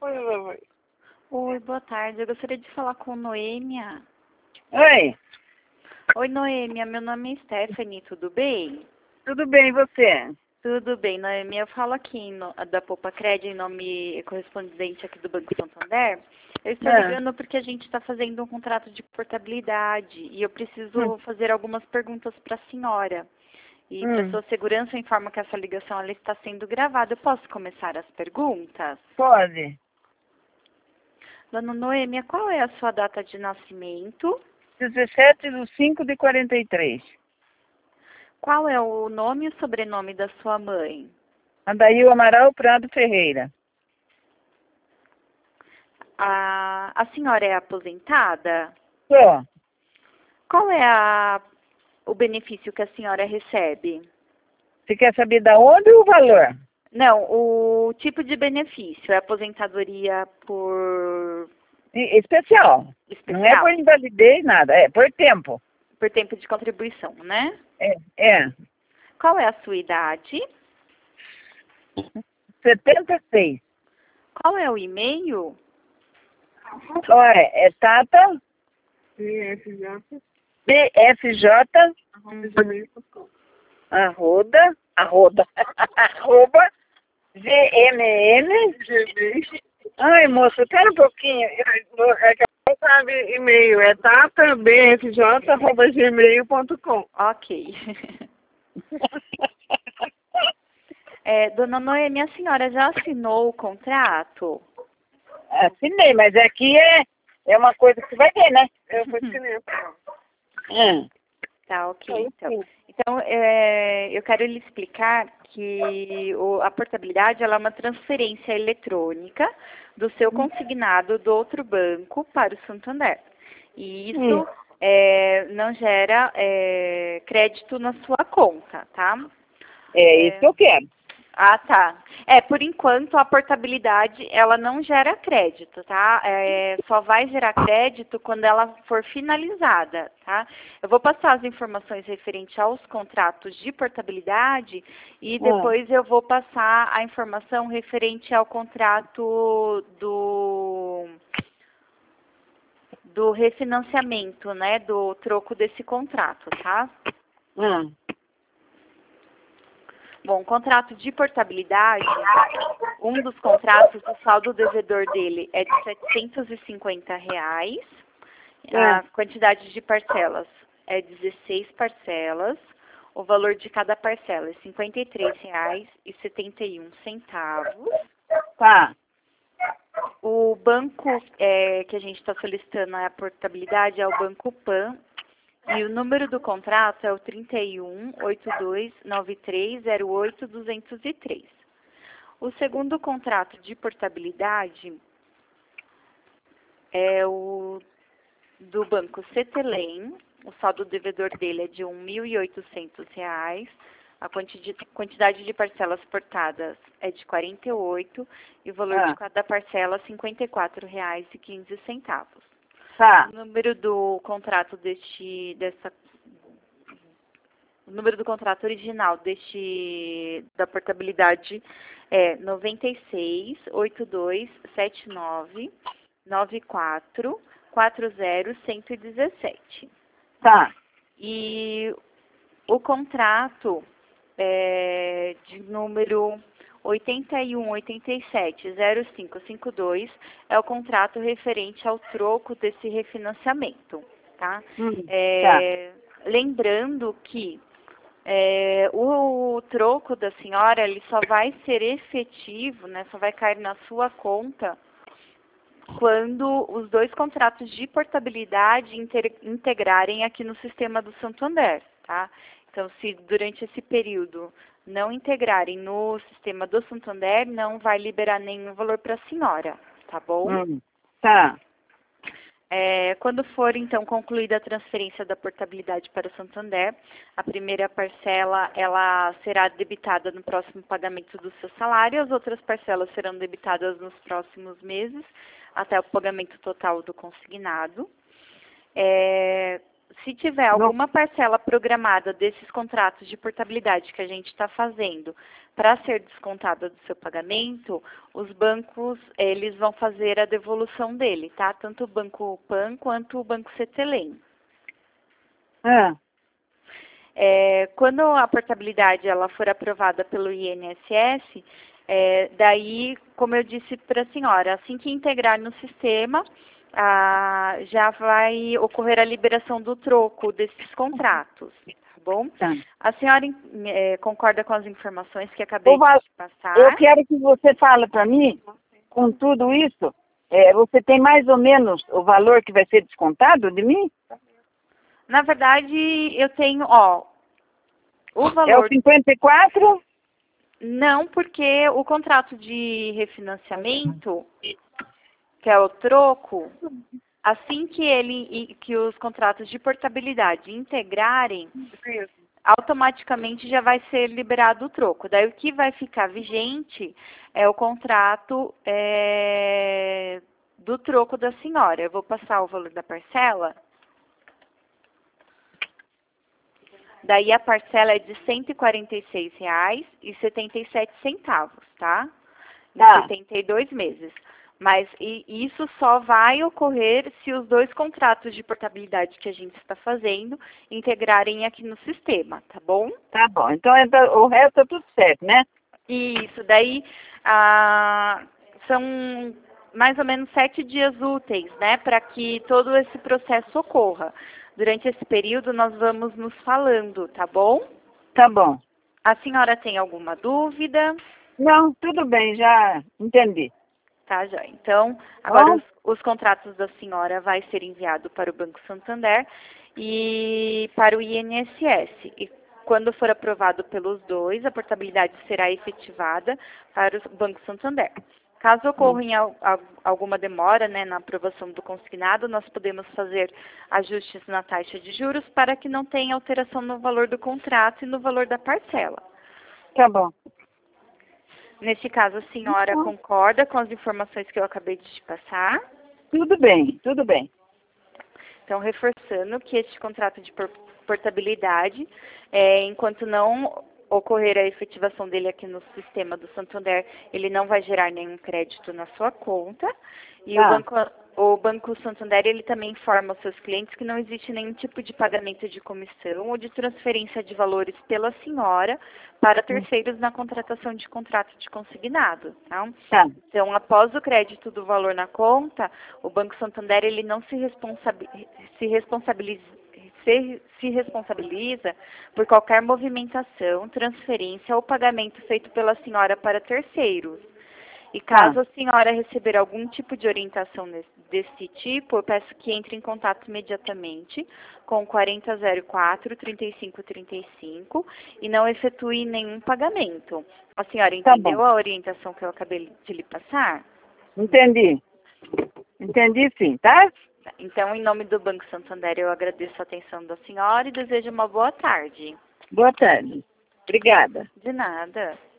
Oi. Oi, boa tarde. Eu gostaria de falar com Noêmia. Oi, Oi, Noêmia. Meu nome é Stephanie, tudo bem? tudo bem e você? Tudo bem, Noêmia. Eu falo aqui da Poupa Cred, em nome correspondente aqui do Banco Santander. Eu estou ligando porque a gente está fazendo um contrato de portabilidade e eu preciso fazer algumas perguntas para a senhora. E para sua segurança, eu informo que essa ligação ela está sendo gravada. Eu posso começar as perguntas? Pode. Dona Noêmia, qual é a sua data de nascimento? 17/5/43. Qual é o nome e o sobrenome da sua mãe? Adail Amaral Prado Ferreira. A senhora é aposentada? Só. Qual é o benefício que a senhora recebe? Você quer saber da onde ou o valor? Não, o tipo de benefício. É aposentadoria por Especial. Não é por especial? invalidez, nada. É por tempo. Por tempo de contribuição, né? É. Qual é a sua idade? 76. Qual é o e-mail? Olha, é Tata BFJ arroba GMN. Ai, moço, espera um pouquinho. Não sabe e-mail, é tatabfj@gmail.com. Ok. Dona Noemi, a senhora já assinou o contrato? Assinei, mas aqui é uma coisa que você vai ter, né? Eu vou escrever. Tá, ok. Então, eu quero lhe explicar que a portabilidade ela é uma transferência eletrônica do seu consignado do outro banco para o Santander. E isso não gera crédito na sua conta, tá? Isso que eu quero. Ah, tá. Por enquanto a portabilidade ela não gera crédito, tá? Só vai gerar crédito quando ela for finalizada, tá? Eu vou passar as informações referentes aos contratos de portabilidade e depois eu vou passar a informação referente ao contrato do refinanciamento, né? Do troco desse contrato, tá? Bom, contrato de portabilidade, um dos contratos, o saldo devedor dele é de R$750. A quantidade de parcelas é 16 parcelas. O valor de cada parcela é R$53,71. Tá. O banco que a gente está solicitando a portabilidade é o Banco Pan. E o número do contrato é o 31829308-203. O segundo contrato de portabilidade é o do Banco Cetelem. O saldo devedor dele é de R$1.800. A quantidade de parcelas portadas é de 48 e o valor de cada parcela é R$54,15. Tá. O número do contrato o número do contrato original da portabilidade é 9682799440-117. Tá. E o contrato de número 81870552 é o contrato referente ao troco desse refinanciamento, tá? Lembrando que o troco da senhora ele só vai ser efetivo, né? Só vai cair na sua conta quando os dois contratos de portabilidade integrarem aqui no sistema do Santander, tá? Então, se durante esse período não integrarem no sistema do Santander, não vai liberar nenhum valor para a senhora, tá bom? Tá. Quando for, então, concluída a transferência da portabilidade para o Santander, a primeira parcela ela será debitada no próximo pagamento do seu salário, as outras parcelas serão debitadas nos próximos meses, até o pagamento total do consignado. se tiver alguma parcela programada desses contratos de portabilidade que a gente está fazendo para ser descontada do seu pagamento, os bancos, eles vão fazer a devolução dele, tá? Tanto o Banco Pan quanto o Banco Cetelem. Quando a portabilidade ela for aprovada pelo INSS, daí, como eu disse para a senhora, assim que integrar no sistema, já vai ocorrer a liberação do troco desses contratos, tá bom? Tá. A senhora concorda com as informações que acabei de te passar? Eu quero que você fale para mim, com tudo isso, você tem mais ou menos o valor que vai ser descontado de mim? Na verdade, eu tenho, o valor... É o 54? Não, porque o contrato de refinanciamento, que é o troco, assim que os contratos de portabilidade integrarem, automaticamente já vai ser liberado o troco. Daí o que vai ficar vigente é o contrato do troco da senhora. Eu vou passar o valor da parcela. Daí a parcela é de R$ 146,77, tá? Em 72 meses. Mas isso só vai ocorrer se os dois contratos de portabilidade que a gente está fazendo integrarem aqui no sistema, tá bom? Tá bom. Então o resto é tudo certo, né? Isso. Daí são mais ou menos 7 dias úteis, né, para que todo esse processo ocorra. Durante esse período, nós vamos nos falando, tá bom? Tá bom. A senhora tem alguma dúvida? Não, tudo bem, já entendi. Tá, joia. Então, agora os contratos da senhora vai ser enviado para o Banco Santander e para o INSS. E quando for aprovado pelos dois, a portabilidade será efetivada para o Banco Santander. Caso ocorra alguma demora, né, na aprovação do consignado, nós podemos fazer ajustes na taxa de juros para que não tenha alteração no valor do contrato e no valor da parcela. Tá bom. Neste caso, a senhora concorda com as informações que eu acabei de te passar? Tudo bem, tudo bem. Então, reforçando que este contrato de portabilidade, enquanto não ocorrer a efetivação dele aqui no sistema do Santander, ele não vai gerar nenhum crédito na sua conta. E o Banco Santander, ele também informa os seus clientes que não existe nenhum tipo de pagamento de comissão ou de transferência de valores pela senhora para terceiros na contratação de contrato de consignado. Tá? Então, após o crédito do valor na conta, o Banco Santander, ele não se responsabiliza por qualquer movimentação, transferência ou pagamento feito pela senhora para terceiros. E caso a senhora receber algum tipo de orientação desse tipo, eu peço que entre em contato imediatamente com o 4004-3535 e não efetue nenhum pagamento. A senhora entendeu a orientação que eu acabei de lhe passar? Entendi. Entendi sim, tá? Então, em nome do Banco Santander, eu agradeço a atenção da senhora e desejo uma boa tarde. Boa tarde. Obrigada. De nada.